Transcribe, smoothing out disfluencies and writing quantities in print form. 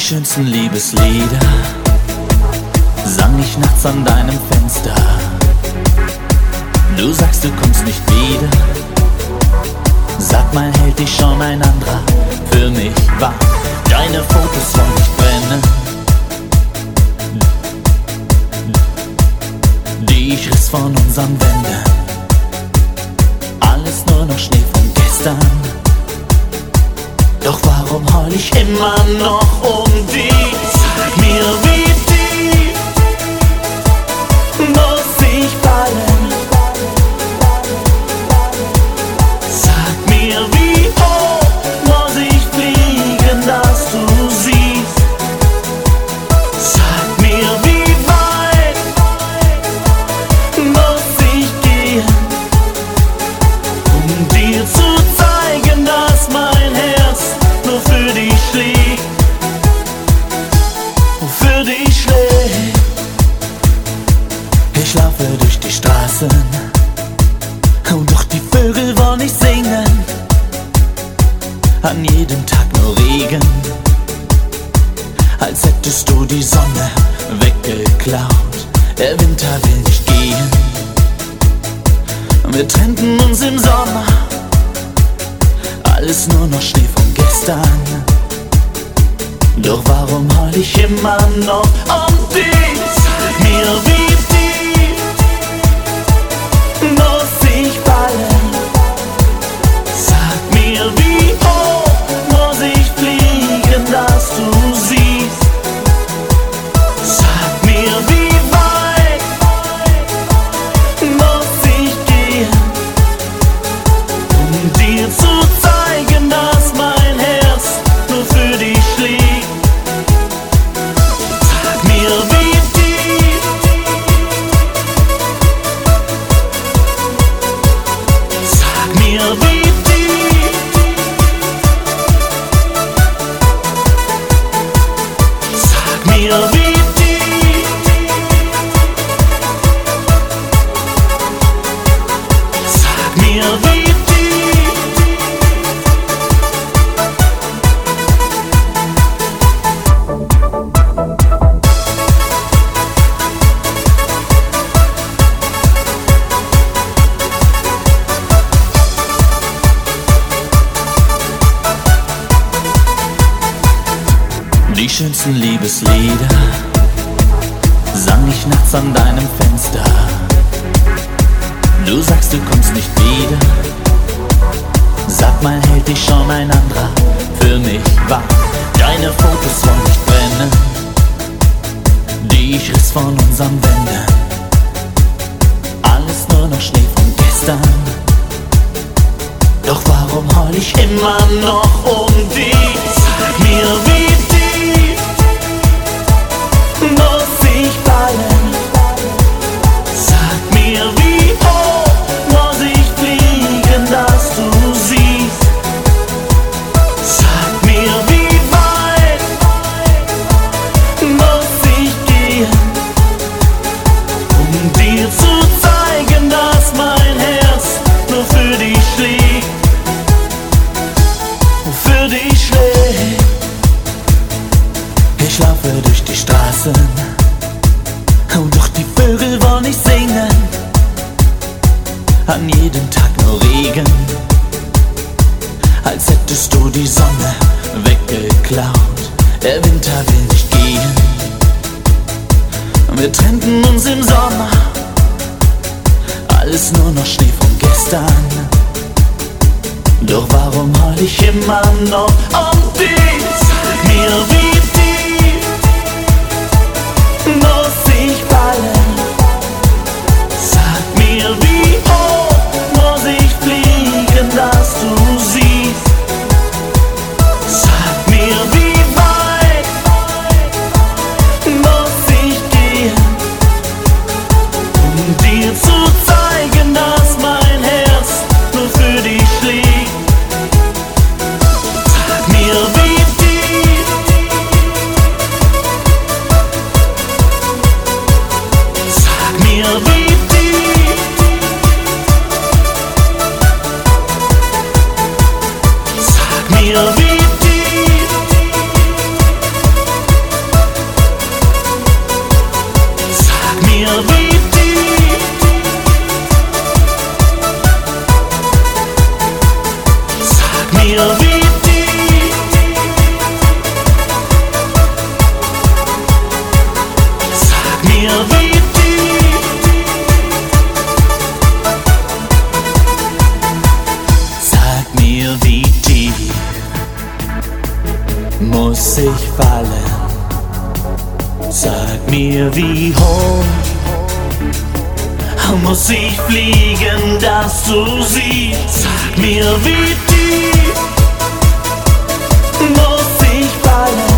schönsten Liebeslieder sang ich nachts an deinem Fenster. Du sagst, du kommst nicht wieder. Sag mal, hält dich schon ein anderer für mich wahr? Deine Fotos wollen nicht brennen, die ich riss von unseren Wänden. Alles nur noch Schnee von gestern. Doch warum heul ich immer noch um dich? Sag mir, wie tief muss ich fallen? Sag mir, wie hoch muss ich fliegen, dass du siehst? Sag mir, wie weit muss ich gehen, um dir zu zeigen, dass mein Herz nur für dich schlägt, für dich schlägt. Ich laufe durch die Straßen und doch die Vögel wollen nicht singen. An jedem Tag nur Regen, als hättest du die Sonne weggeklaut. Der Winter will nicht gehen. Wir trennten uns im Sommer, alles nur noch Schnee von gestern. Doch warum heul ich immer noch um dich? Sag mir, wie tief muss ich fallen? Sag mir, wie hoch muss ich fliegen, dass du siehst? Sag mir, wie weit muss ich gehen, um dir zu zeigen, dass mein Herz nur für dich schlägt? Sag mir, wie tief sag mir, wie tief sag mir, wie tief sag mir, wie tief Die schönsten Liebeslieder sang ich nachts an deinem Fenster. Du sagst, du kommst nicht wieder. Sag mal, hält dich schon ein anderer für mich wahr? Deine Fotos wollen nicht brennen, die ich riss von unseren Wänden. Alles nur noch Schnee von gestern. Doch warum heul ich immer noch um dich? Sag mir, wie tief muss ich fallen? Sag mir, wie hoch muss ich fliegen, dass du siehst? Sag mir, wie weit muss ich gehen, um dir zu zeigen, dass mein Herz nur für dich schlägt, für dich schlägt. Ich laufe durch die Straßen und doch die Vögel wollen nicht singen. An jedem Tag nur Regen, als hättest du die Sonne weggeklaut. Der Winter will nicht gehen. Wir trennten uns im Sommer, alles nur noch Schnee von gestern. Doch warum heul ich immer noch um dich? Sag mir, wie tief muss ich fallen? Sag mir, wie hoch muss ich fliegen, dass du siehst? Sag mir, wie weit muss ich gehen, um dir zu zeigen, dass mein Herz nur für dich schlägt? Sag mir, wie tief mir, wie tief. Sag mir, wie tief muss ich fallen? Sag mir, wie hoch muss ich fliegen, dass du siehst? Sag mir, wie tief muss ich fallen?